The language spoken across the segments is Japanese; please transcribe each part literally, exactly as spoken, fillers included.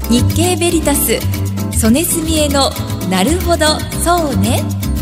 日経ベリタス曽根澄江のなるほどそうね。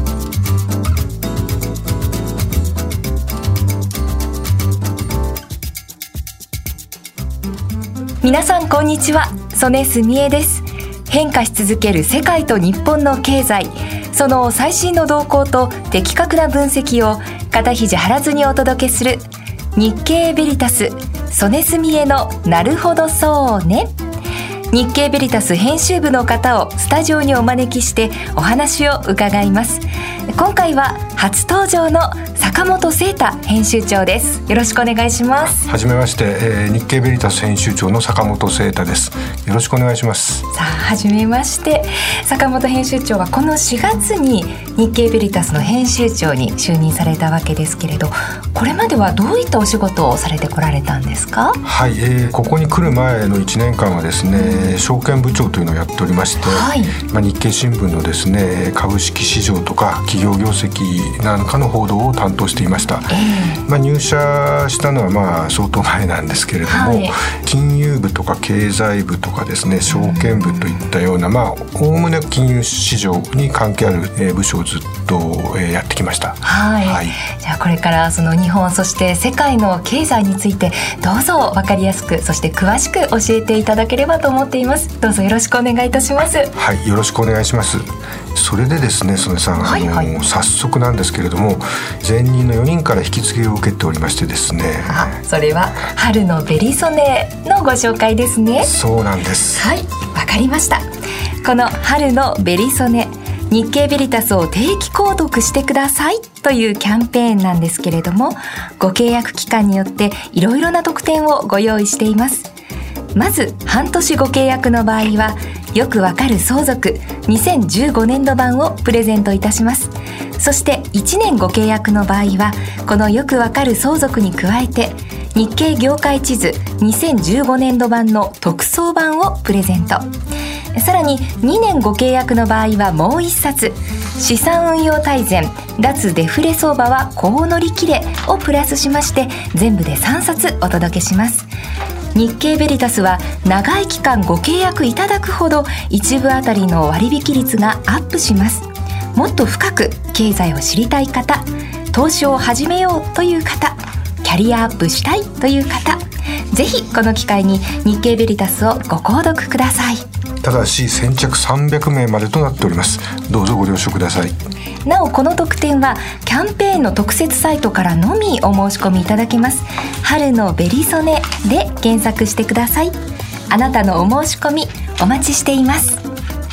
皆さんこんにちは、曽根澄江です。変化し続ける世界と日本の経済、その最新の動向と的確な分析を肩肘張らずにお届けする日経ベリタス曽根澄江のなるほどそうね。日経ベリタス編集部の方をスタジオにお招きしてお話を伺います。今回は初登場の坂本聖太編集長です。よろしくお願いします。 はじめまして、えー、日経ベリタス編集長の坂本聖太です。よろしくお願いします。 さあ、はじめまして。坂本編集長はこのしがつに日経ベリタスの編集長に就任されたわけですけれど、これまではどういったお仕事をされてこられたんですか？ はい、えー、ここに来る前のいちねんかんはですね、証券部長というのをやっておりまして、はい、まあ、日経新聞のですね、株式市場とか企業業績なんかの報道を担当していました。えーまあ、入社したのはまあ相当前なんですけれども、はい、金融部とか経済部とかですね、証券部といったような、まあおおむね金融市場に関係ある、えー、部署をずっと、えー、やってきました。 はい、はい、じゃあこれからその日本そして世界の経済についてどうぞ分かりやすく、そして詳しく教えていただければと思っています。どうぞよろしくお願いいたします。 はい、よろしくお願いします。それでですね、曽根さん、はいはい、あの早速なんですけれども、前任のよにんから引き継ぎを受けておりましてですね、 あ、それは春のベリソネのご紹介ですね。 そうなんです。はい、 わかりました。この春のベリソネ、日経ベリタスを定期購読してくださいというキャンペーンなんですけれども、ご契約期間によっていろいろな特典をご用意しています。まず半年ご契約の場合はよくわかる相続にせんじゅうごねんど版をプレゼントいたします。そしていちねんご契約の場合はこのよくわかる相続に加えて日経業界地図にせんじゅうごねんど版の特装版をプレゼント。さらににねんご契約の場合はもういっさつ、資産運用大全脱デフレ相場はこう乗り切れをプラスしまして全部でさんさつお届けします。日経ベリタスは長い期間ご契約いただくほど一部あたりの割引率がアップします。もっと深く経済を知りたい方、投資を始めようという方、キャリアアップしたいという方、ぜひこの機会に日経ベリタスをご購読ください。 ただし先着さんびゃくめいまでとなっております。どうぞご了承ください。 なおこの特典はキャンペーンの特設サイトからのみお申し込みいただけます。春のベリソネで検索してください。あなたのお申し込みお待ちしています。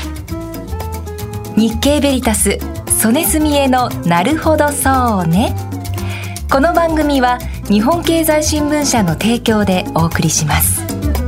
日経ベリタス曽根澄江のなるほどそうね。この番組は日本経済新聞社の提供でお送りします。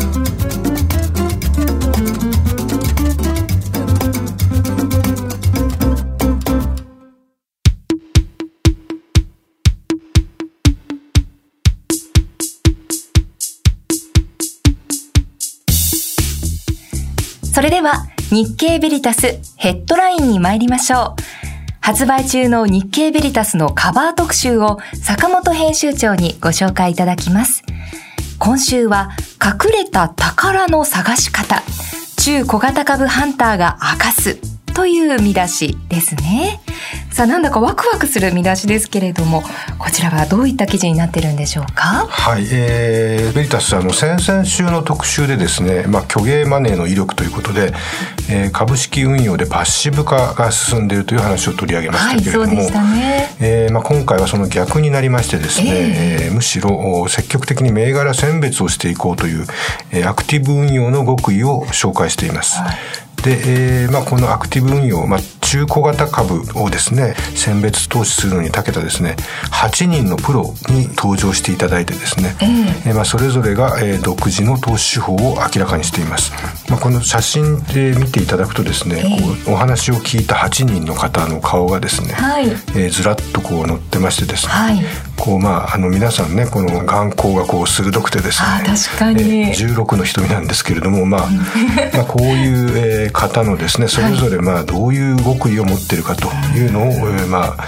それでは日経ベリタスヘッドラインに参りましょう。発売中の日経ベリタスのカバー特集を坂本編集長にご紹介いただきます。今週は隠れた宝の探し方、中小型株ハンターが明かすという見出しですね。さあ、なんだかワクワクする見出しですけれども、こちらはどういった記事になってるんでしょうか？ はい、えー、ベリタスあの先々週の特集でですね、まあ、虚芸マネーの威力ということで、えー、株式運用でパッシブ化が進んでいるという話を取り上げましたけれども、はい、そうでしたね。えーまあ、今回はその逆になりましてですね、えーえー、むしろ積極的に銘柄選別をしていこうという、えー、アクティブ運用の極意を紹介しています。はいで、えーまあ、このアクティブ運用、まあ、中小型株をですね選別投資するのに長けたですねはちにんのプロに登場していただいてですね、えーえーまあ、それぞれが、えー、独自の投資手法を明らかにしています。まあ、この写真で見ていただくとですね、えー、こうお話を聞いたはちにんの方の顔がですね、はいえー、ずらっとこう載ってましてですね、はい、こうまあ、あの皆さんねこの眼光がこう鋭くてですね、 あ確かに、 えー、じゅうろくの瞳なんですけれども、まあまあ、こういう、えー、方のですねそれぞれまあどういう極意を持っているかというのを、えー、まあ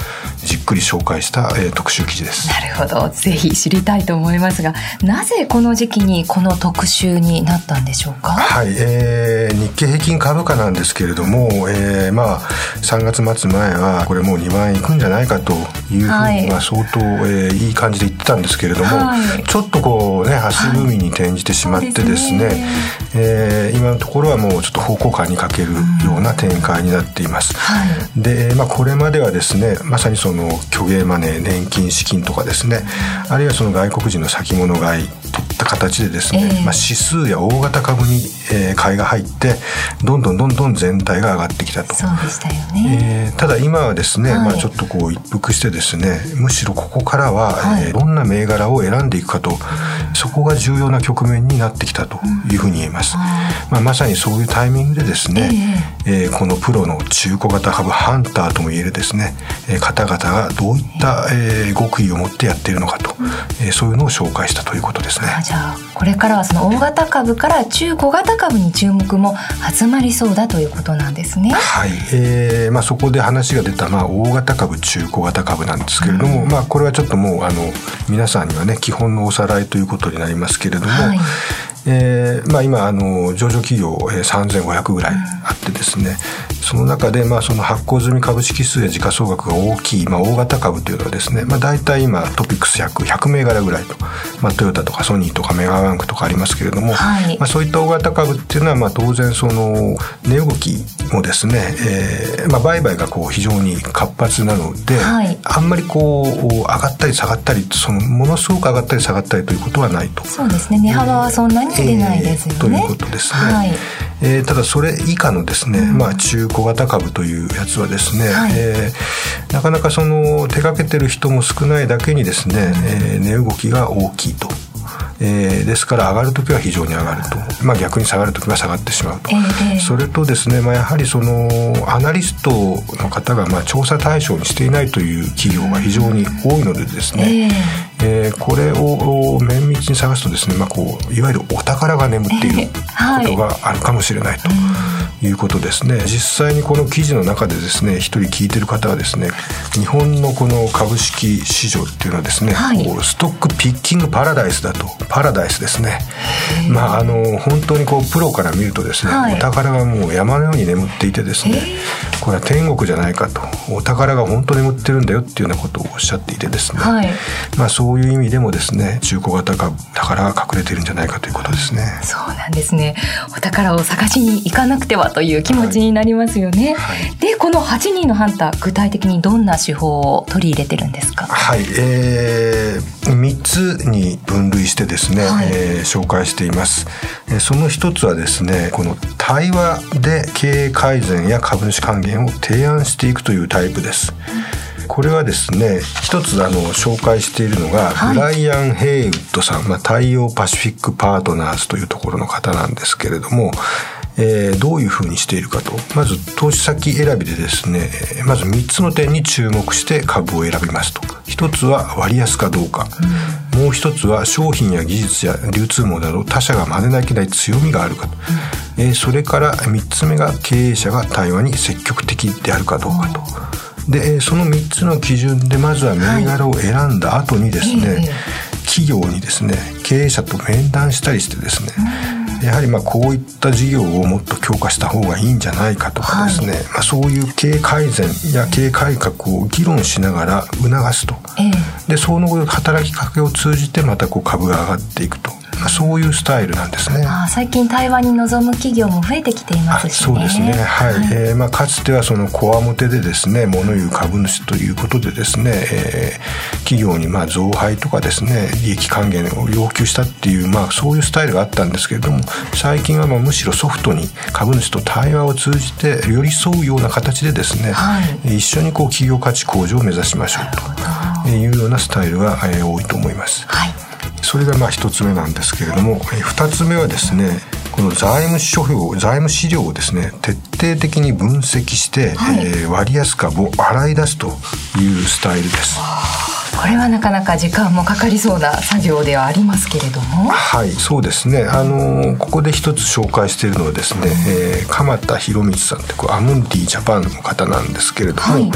じっくり紹介した、えー、特集記事です。 なるほど、ぜひ知りたいと思いますが、なぜこの時期にこの特集になったんでしょうか。 はい、えー、日経平均株価なんですけれども、えー、まあさんがつ末前はこれもうにまんえんいくんじゃないかというふうに、はい、まあ、相当、えー、いい感じで言ってたんですけれども、はい、ちょっとこうね足踏みに転じてしまってですね、はい、ですね、えー、今のところはもうちょっと方向感に欠けるような展開になっています、うん、で、まあ、これまではですね、まさにその虚芸マネー、年金資金とかですね、あるいはその外国人の先物買いといった形でですね、えーまあ、指数や大型株に、えー、買いが入ってどんどんどんどん全体が上がってきたと。 そうでしたよね、 えー、ただ今はですね、はい、まあ、ちょっとこう一服してですね、むしろここからは、はい、えー、どんな銘柄を選んでいくかと、うん、そこが重要な局面になってきたというふうに言えます、うん、まあ、まさにそういうタイミングでですね、えーえー、このプロの中古型株ハンターともいえるですね、えー、方々がどういった、えー、極意を持ってやっているのかと、うん、えー、そういうのを紹介したということですね。 あ、じゃあこれからはその大型株から中小型株に注目も集まりそうだということなんですね。 はい、えーまあ、そこで話が出た、まあ、大型株中小型株なんですけれども、うん、まあ、これはちょっともうあの皆さんにはね基本のおさらいということになりますけれども、はい、えーまあ、今あの上場企業、えー、さんぜんごひゃくぐらいあってですね、うん、その中で、まあ、その発行済み株式数や時価総額が大きい、まあ、大型株というのはですね、まあ、大体今トピックスひゃく、ひゃくめいがらぐらいと、まあ、トヨタとかソニーとかメガバンクとかありますけれども、はい、まあ、そういった大型株っていうのは、まあ、当然その値動きもですね、えーまあ、売買がこう非常に活発なので、はい、あんまりこう上がったり下がったり、そのものすごく上がったり下がったりということはないと。 そうですね、値幅はそんなに出ないですよね、 えー、ということですね、はい、えー、ただそれ以下のですね、うん、まあ、中小型株というやつはですね、はい、えー、なかなかその手掛けてる人も少ないだけにですね、うん、えー、値動きが大きいと。えー、ですから上がるときは非常に上がると、まあ、逆に下がるときは下がってしまうと、えー、それとですね、まあ、やはりそのアナリストの方がまあ調査対象にしていないという企業が非常に多いのでですね、えーえー、これを綿密に探すとですね、まあ、こういわゆるお宝が眠っていることがあるかもしれないということですね。実際にこの記事の中でですね、一人聞いてる方はですね、日本のこの株式市場っていうのはですね、はい、こうストックピッキングパラダイスだと。パラダイスですね。まあ、あの本当にこうプロから見るとですね、はい、お宝がもう山のように眠っていてですね、これは天国じゃないかと、お宝が本当に眠ってるんだよっていうようなことをおっしゃっていてですね、はい、まあ、そういう意味でもですね、中古型株宝が隠れているんじゃないかということですね。 そうなんですね。お宝を探しに行かなくてはという気持ちになりますよね、はいはい、でこのはちにんのハンター、具体的にどんな手法を取り入れてるんですか。 はい、えー、みっつに分類してですね、はい、えー、紹介しています。その一つはですね、この対話で経営改善や株主還元を提案していくというタイプです、うん、これはですね、一つあの紹介しているのが、はい、ブライアン・ヘイウッドさん、まあ、太陽パシフィックパートナーズというところの方なんですけれども、えー、どういうふうにしているかと。まず投資先選びでですね、まずみっつの点に注目して株を選びますと。一つは割安かどうか、うん、もう一つは商品や技術や流通網など他社が真似できない強みがあるかと、うん、えー、それからみっつめが経営者が対話に積極的であるかどうかと、うん、でそのみっつの基準でまずは銘柄を選んだ後にですね、はい、企業にですね、経営者と面談したりしてですね、うん、やはりまあこういった事業をもっと強化した方がいいんじゃないかとかですね、はい、まあ、そういう経営改善や経営改革を議論しながら促すと、えー、でその働きかけを通じてまたこう株が上がっていくと、まあ、そういうスタイルなんですね。 あ、最近対話に臨む企業も増えてきていますしね。 そうですね、はい、はい、えーまあ、かつてはそのこわもてでですね、物言う株主ということでですね、えー、企業にまあ増配とかですね、利益還元を要求したっていう、まあ、そういうスタイルがあったんですけれども、最近はまあむしろソフトに株主と対話を通じて寄り添うような形でですね、はい、一緒にこう企業価値向上を目指しましょうというようなスタイルが多いと思います。はい、それがまあ一つ目なんですけれども、二つ目はですね、この財務諸表、財務資料をですね、徹底的に分析して、はい、えー、割安株を洗い出すというスタイルです。 これはなかなか時間もかかりそうな作業ではありますけれども。 はい、そうですね。あのここで一つ紹介しているのはですね、うん、えー、鎌田博光さんってこうアムンディジャパンの方なんですけれども、はい、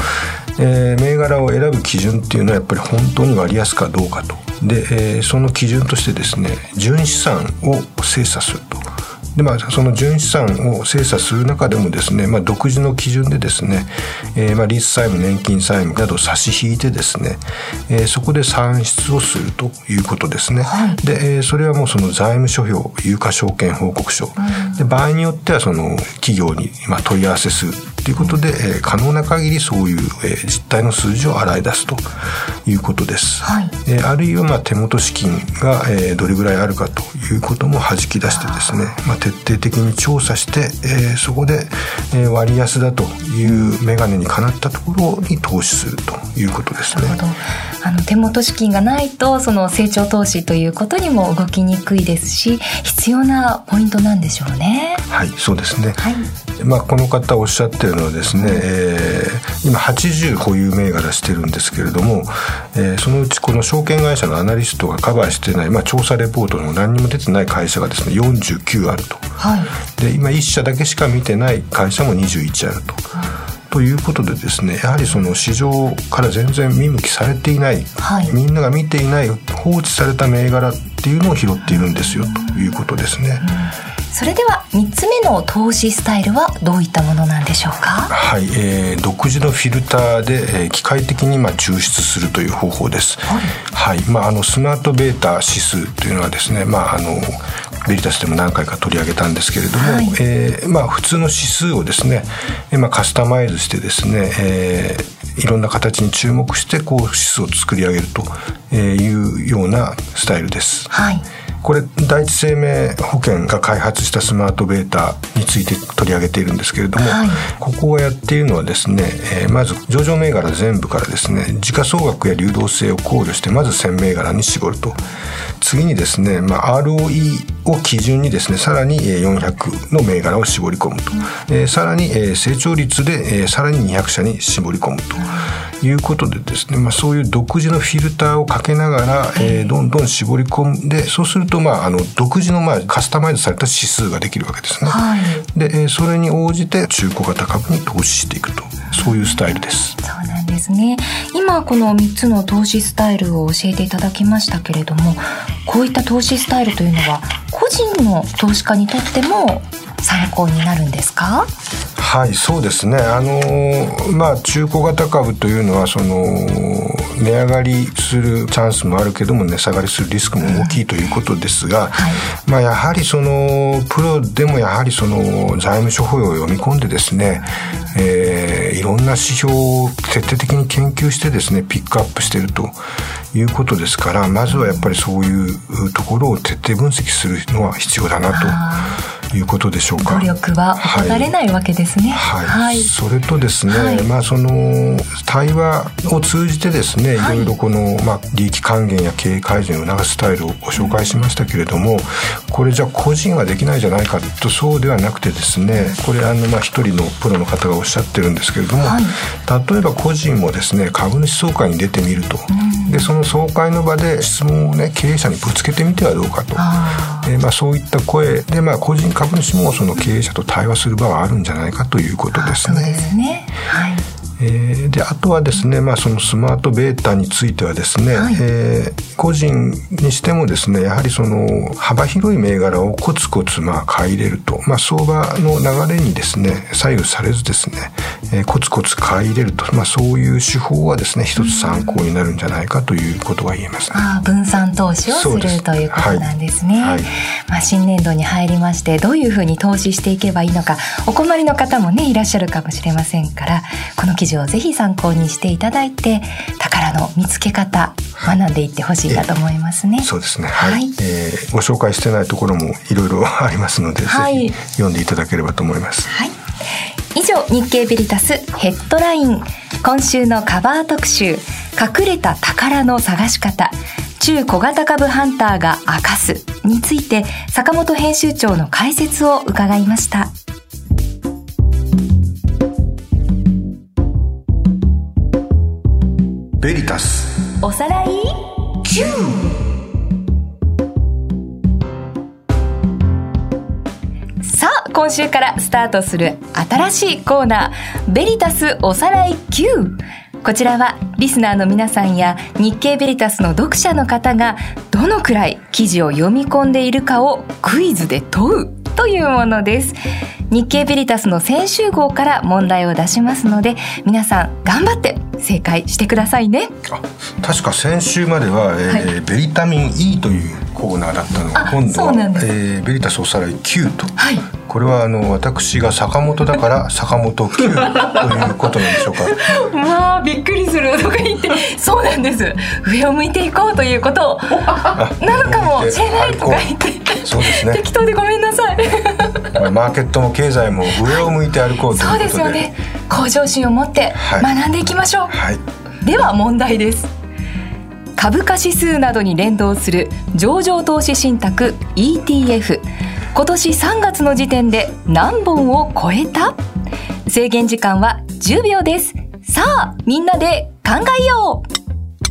えー、銘柄を選ぶ基準っていうのはやっぱり本当に割安かどうかと。で、えー、その基準としてですね、純資産を精査すると。でまあ、その純資産を精査する中でもですね、まあ、独自の基準でですね、えー、まあリース債務、年金債務などを差し引いてですね、えー、そこで算出をするということですね、はい、で、えー、それはもうその財務諸表、有価証券報告書、うん、で場合によってはその企業にまあ問い合わせするということで、えー、可能な限りそういう、えー、実態の数字を洗い出すということです、はい、えー、あるいはまあ手元資金が、えー、どれぐらいあるかということも弾き出してですね、まあ、徹底的に調査して、えー、そこで、えー、割安だというメガネにかなったところに投資するということですね。 なるほど。あの手元資金がないとその成長投資ということにも動きにくいですし、必要なポイントなんでしょうね。 はい、そうですね、 はい、 まあ、この方おっしゃってるのはですね、えー、今はちじゅう保有銘柄してるんですけれども、えー、そのうちこの証券会社のアナリストがカバーしてない、まあ、調査レポートの何にも出てない会社がですねよんじゅうきゅうあると、はい、で今いっ社だけしか見てない会社もにじゅういちあると、はい、ということでですね、やはりその市場から全然見向きされていない、はい、みんなが見ていない放置された銘柄っていうのを拾っているんですよということですね、うん。 それではみっつめの投資スタイルはどういったものなんでしょうか。 はい、えー、独自のフィルターで、えー、機械的にまあ抽出するという方法です。はい、はい、まあ、あのスマートベータ指数というのはですね、まあ、あのベリタスでも何回か取り上げたんですけれども、はい、えーまあ、普通の指数をですね、まあ、カスタマイズしてですね、えー、いろんな形に注目してこう指数を作り上げるというようなスタイルです。はい、これ第一生命保険が開発したスマートベータについて取り上げているんですけれども、はい、ここがやっているのはですね、えー、まず上場銘柄全部からですね、時価総額や流動性を考慮してまずせん銘柄に絞ると。次にですね、まあ、アールオーイー を基準にですね、さらによんひゃくの銘柄を絞り込むと、うん、えー、さらに、えー、成長率で、えー、さらににひゃく社に絞り込むということでですね、まあ、そういう独自のフィルターをかけながら、えー、どんどん絞り込んで、そうすると、まあ、あの独自の、まあ、カスタマイズされた指数ができるわけですね、はい、で、えー、それに応じて中古型株に投資していくと、そういうスタイルです。 そうなんですね。今このみっつの投資スタイルを教えていただきましたけれども、こういった投資スタイルというのは個人の投資家にとっても参考になるんですか？ はい、そうですね。あのまあ中古型株というのはその値上がりするチャンスもあるけども値下がりするリスクも大きいということですが、うん、はい、まあやはりそのプロでもやはりその財務諸表を読み込んでですね、えー、いろんな指標を徹底的に研究してですねピックアップしているということですから、まずはやっぱりそういうところを徹底分析するのは必要だなということでしょうか。 努力は怠れないわけですね。 はい、はいはい、それとですね、はい、まあその対話を通じてですね、はい、いろいろこの、まあ、利益還元や経営改善を促すスタイルをご紹介しましたけれども、これじゃあ個人はできないじゃないかとそうではなくてですね、これあのまあ一人のプロの方がおっしゃってるんですけれども、はい、例えば個人もですね株主総会に出てみると、うん、でその総会の場で質問をね経営者にぶつけてみてはどうかと、あ、えー、まあそういった声で、まあ個人株主もその経営者と対話する場はあるんじゃないかということですね。 そうですね。はい。 えー、であとはですね、まあ、そのスマートベータについてはですね、はい、えー、個人にしてもですねやはりその幅広い銘柄をコツコツまあ買い入れると、まあ、相場の流れにですね左右されずですね、えー、コツコツ買い入れると、まあ、そういう手法はですね一つ参考になるんじゃないかということが言えますね。 あ、分散投資をするということなんですね。はいはい、まあ、新年度に入りましてどういうふうに投資していけばいいのかお困りの方もねいらっしゃるかもしれませんから、この記事をぜひ参考にしていただいて宝の見つけ方学んでいってほしいなと思いますね。 そうですね、はいはい、えー、ご紹介してないところもいろいろありますので、はい、ぜひ読んでいただければと思います。 はい、以上日経ベリタスヘッドライン、今週のカバー特集、隠れた宝の探し方、中小型株ハンターが明かすについて坂本編集長の解説を伺いました。 ベリタスおさらい Q。 さあ今週からスタートする新しいコーナーベリタスおさらい Q。 こちらはリスナーの皆さんや日経ベリタスの読者の方がどのくらい記事を読み込んでいるかをクイズで問うというものです。日経ベリタスの先週号から問題を出しますので、皆さん頑張って正解してくださいね。 あ、確か先週までは、えーはい、ベリタミン E というコーナーだったのが、今度は、えー、ベリタスおさらい Q と、はい、これはあの私が坂本だから坂本 Q ということなんでしょうか。 まあびっくりするとか言ってそうなんです、上を向いていこうということなのかもしれないとか言って、そうですね、適当でごめんなさい。 マーケットも経済も上を向いて歩こうということで、 そうですよね、向上心を持って学んでいきましょう、はいはい、では問題です。株価指数などに連動する上場投資信託 イーティーエフ、 今年さんがつの時点で何本を超えた？制限時間はじゅうびょうです。さあみんなで考えよう。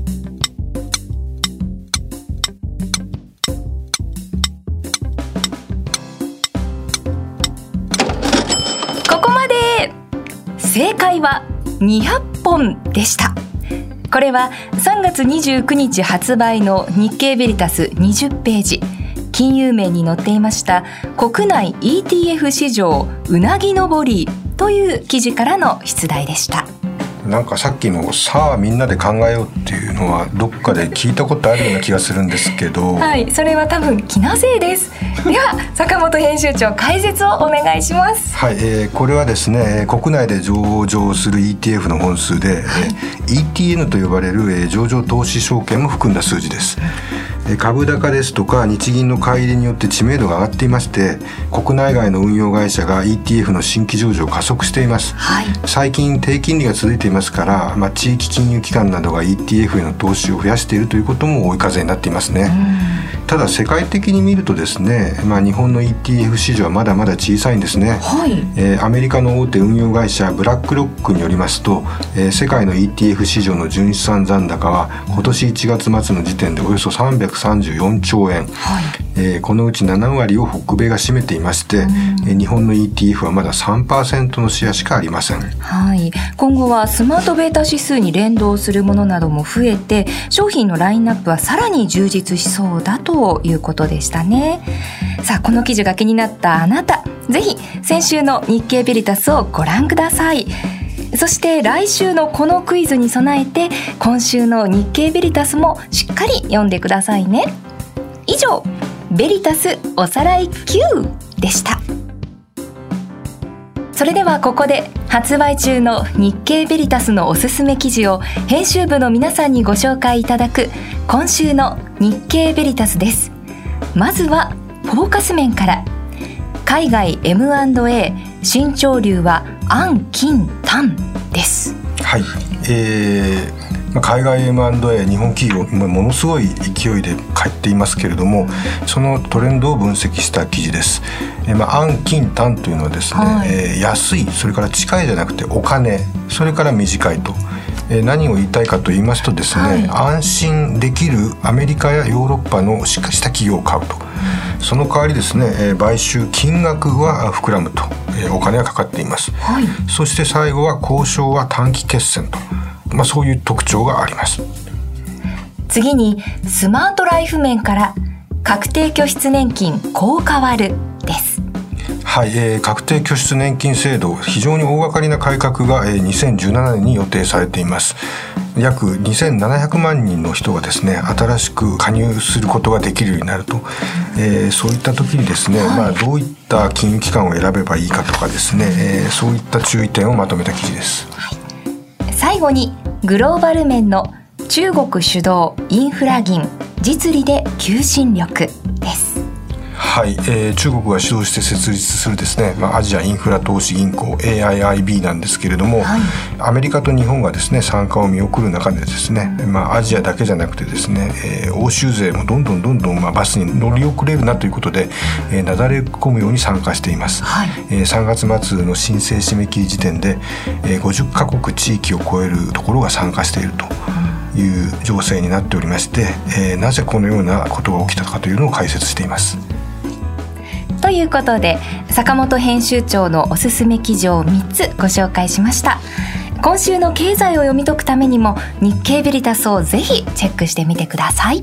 ここまで。正解はにひゃっぽんでした。これはさんがつにじゅうくにち発売の日経ベリタスにじゅっページ、金融面に載っていました国内 イーティーエフ 市場うなぎ登りという記事からの出題でした。 なんかさっきのさあみんなで考えようっていうのはどっかで聞いたことあるような気がするんですけど、 はい、それは多分気のせいです。では坂本編集長、解説をお願いします。 はい、えー、これはですね、国内で上場する イーティーエフ の本数で、はい、イーティーエヌ と呼ばれる、えー、上場投資証券も含んだ数字です。株高ですとか日銀の買い入れによって知名度が上がっていまして、国内外の運用会社が イーティーエフ の新規上場を加速しています、はい、最近低金利が続いていますから、まあ、地域金融機関などが イーティーエフ への投資を増やしているということも追い風になっていますね。ただ世界的に見るとですね、まあ、日本の イーティーエフ 市場はまだまだ小さいんですね、はい、えー、アメリカの大手運用会社ブラックロックによりますと、えー、世界の イーティーエフ 市場の純資産残高は今年いちがつ末の時点でおよそさんびゃくさんじゅうよんちょうえん、はい、えー、このうちななわりを北米が占めていまして、えー、日本の イーティーエフ はまだ さんパーセント のシェアしかありません、 はい、今後はスマートベータ指数に連動するものなども増えて、商品のラインナップはさらに充実しそうだということでしたね。さあこの記事が気になったあなた、ぜひ先週の日経ベリタスをご覧ください。そして来週のこのクイズに備えて、今週の日経ベリタスもしっかり読んでくださいね。以上、ベリタスおさらい Q でした。それではここで発売中の日経ベリタスのおすすめ記事を編集部の皆さんにご紹介いただく今週の日経ベリタスです。まずはフォーカス面から、海外 エムアンドエー 新潮流は安近短です。 はい、えー、海外 エムアンドエー 日本企業ものすごい勢いで買っていますけれども、そのトレンドを分析した記事です。えーまあ、安近短というのはですね、はい、えー、安い、それから近いじゃなくてお金、それから短いと、えー、何を言いたいかと言いますとですね、はい、安心できるアメリカやヨーロッパのしっかりした企業を買うと、その代わりですね、えー、買収金額は膨らむと、えー、お金がかかっています、はい、そして最後は交渉は短期決戦と、まあ、そういう特徴があります。 次にスマートライフ面から、確定拠出年金こう変わるです。 はい、えー、確定拠出年金制度、非常に大掛かりな改革が、えー、にせんじゅうななねんに予定されています。約にせんななひゃくまんにんの人がですね、新しく加入することができるようになると、えー、そういった時にですね、はい、まあ、どういった金融機関を選べばいいかとかですね、えー、そういった注意点をまとめた記事です、はい、 最後にグローバル面の中国主導インフラ銀、実利で求心力です。 はい、えー、中国が主導して設立するですね、まあ、アジアインフラ投資銀行 エーアイアイビー なんですけれども、はい、アメリカと日本がですね参加を見送る中でですね、まあ、アジアだけじゃなくてですね、えー、欧州勢もどんどんどんどん、まあ、バスに乗り遅れるなということで、えー、なだれ込むように参加しています、はい、えー、さんがつ末の申請締め切り時点で、えー、ごじゅっかこく地域を超えるところが参加しているという情勢になっておりまして、えー、なぜこのようなことが起きたかというのを解説しています。 ということで、坂本編集長のおすすめ記事をみっつご紹介しました。 今週の経済を読み解くためにも日経ベリタスをぜひチェックしてみてください。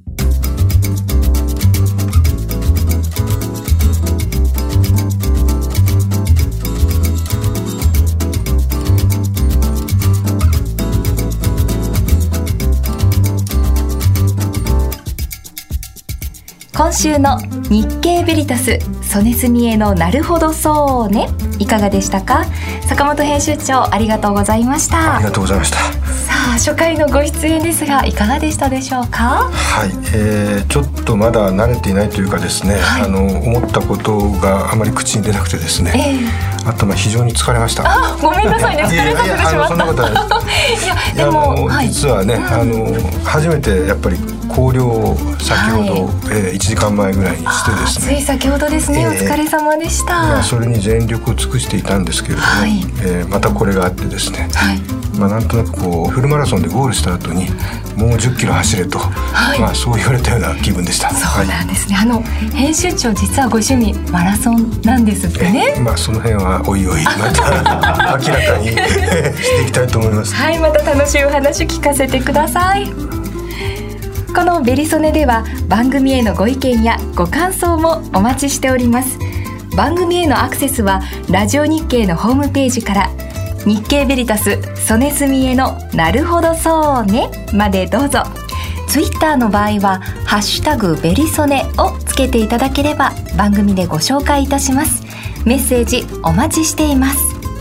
今週の日経ベリタス曽根澄江のなるほどそうね、いかがでしたか？坂本編集長、ありがとうございました。 ありがとうございました。さあ、初回のご出演ですがいかがでしたでしょうか？ はい、えー、ちょっとまだ慣れていないというかですね、はい、あの思ったことがあまり口に出なくてですね、えー、あとまあ非常に疲れました。 あ、ごめんなさいね、疲れさせてしまった。いやいや、あのそんなことはないいやでも、はい、実はね、うん、あの初めてやっぱり考慮を先ほど、はい、えー、いちじかんまえぐらいにしてですね、 つい先ほどですね、えー、お疲れ様でした。 まあ、それに全力を尽くしていたんですけれども、はい、えー、またこれがあってですね、はい、まあ、なんとなくこうフルマラソンでゴールした後にもうじゅっキロ走れと、はい、まあ、そう言われたような気分でした。 そうなんですね、はい、あの編集長実はご趣味マラソンなんですってね。 まあ、その辺はおいおいまた明らかにしていきたいと思います。 はい、また楽しいお話聞かせてください。このベリソネでは番組へのご意見やご感想もお待ちしております。番組へのアクセスはラジオ日経のホームページから日経ベリタス曽根澄江のなるほどそうねまでどうぞ。ツイッターの場合はハッシュタグベリソネをつけていただければ番組でご紹介いたします。メッセージお待ちしています。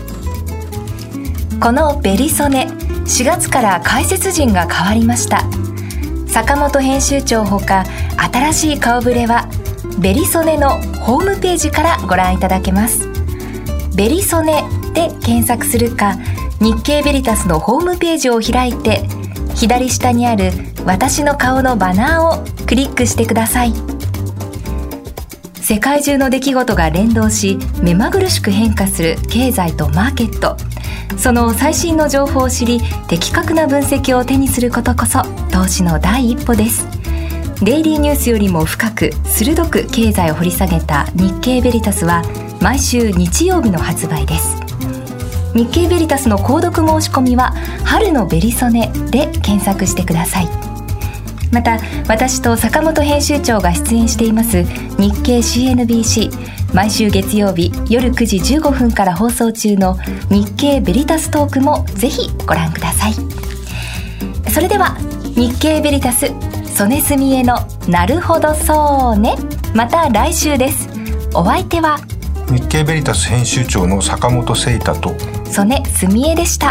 このベリソネ、しがつから解説陣が変わりました。坂本編集長ほか新しい顔ぶれはベリソネのホームページからご覧いただけます。ベリソネで検索するか、日経ベリタスのホームページを開いて左下にある私の顔のバナーをクリックしてください。世界中の出来事が連動し目まぐるしく変化する経済とマーケット、その最新の情報を知り的確な分析を手にすることこそ投資の第一歩です。デイリーニュースよりも深く鋭く経済を掘り下げた日経ベリタスは毎週日曜日の発売です。日経ベリタスの購読申し込みは春のベリソネで検索してください。また私と坂本編集長が出演しています日経 シーエヌビーシー、毎週月曜日夜くじじゅうごふんから放送中の日経ベリタストークもぜひご覧ください。それでは日経ベリタス曽根澄江のなるほどそうね、また来週です。お相手は日経ベリタス編集長の坂本誠太と曽根澄江でした。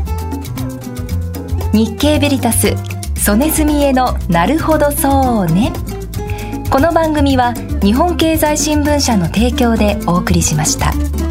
日経ベリタス曽根澄江のなるほどそうね。この番組は日本経済新聞社の提供でお送りしました。